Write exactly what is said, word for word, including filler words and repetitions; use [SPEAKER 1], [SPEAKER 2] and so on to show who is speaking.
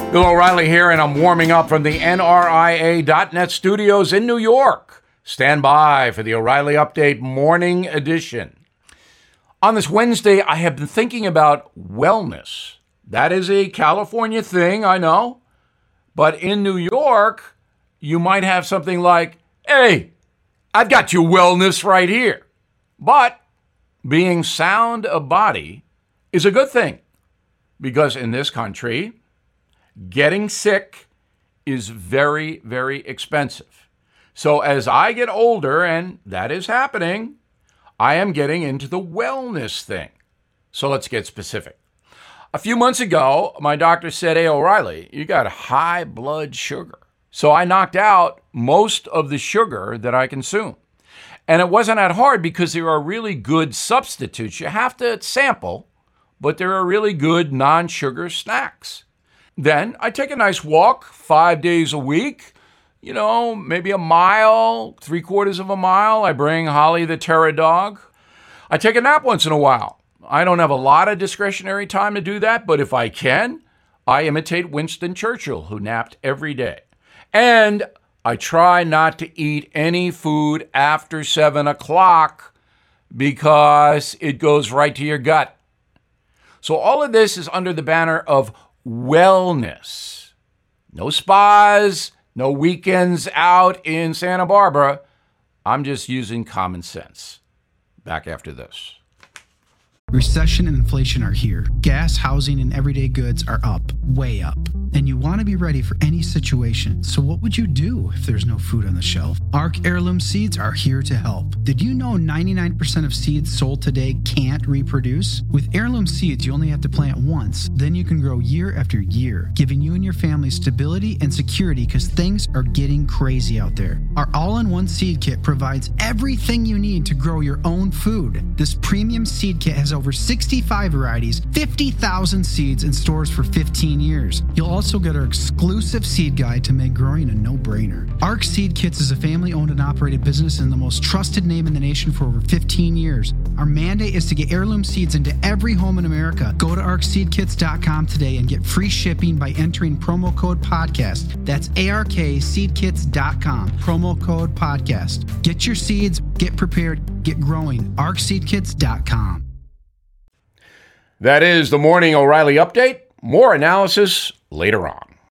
[SPEAKER 1] Bill O'Reilly here, and I'm warming up from the N R I A dot net studios in New York. Stand by for the O'Reilly Update Morning Edition. On this Wednesday, I have been thinking about wellness. That is a California thing, I know. But in New York, you might have something like, hey, I've got your wellness right here. But being sound of body is a good thing, because in this country, getting sick is very, very expensive. So as I get older, and that is happening, I am getting into the wellness thing. So let's get specific. A few months ago, my doctor said, hey, O'Reilly, you got high blood sugar. So I knocked out most of the sugar that I consume. And it wasn't that hard because there are really good substitutes. You have to sample, but there are really good non-sugar snacks. Then I take a nice walk five days a week, you know, maybe a mile, three quarters of a mile. I bring Holly the terror dog. I take a nap once in a while. I don't have a lot of discretionary time to do that, but if I can, I imitate Winston Churchill, who napped every day. And I try not to eat any food after seven o'clock because it goes right to your gut. So all of this is under the banner of wellness. No spas, no weekends out in Santa Barbara. I'm just using common sense. Back after this.
[SPEAKER 2] Recession and inflation are here. Gas, housing, and everyday goods are up, way up. And you want to be ready for any situation. So what would you do if there's no food on the shelf? Ark Heirloom Seeds are here to help. Did you know ninety-nine percent of seeds sold today can't reproduce? With Heirloom Seeds, you only have to plant once. Then you can grow year after year, giving you and your family stability and security because things are getting crazy out there. Our all-in-one seed kit provides everything you need to grow your own food. This premium seed kit has over sixty-five varieties, fifty thousand seeds, and stores for fifteen years. You'll also get our exclusive seed guide to make growing a no-brainer. Ark Seed Kits is a family-owned and operated business and the most trusted name in the nation for over fifteen years. Our mandate is to get heirloom seeds into every home in America. Go to ark seed kits dot com today and get free shipping by entering promo code podcast. That's A R K seed kits dot com, promo code podcast. Get your seeds, get prepared, get growing. ark seed kits dot com.
[SPEAKER 1] That is the Morning O'Reilly Update. More analysis later on.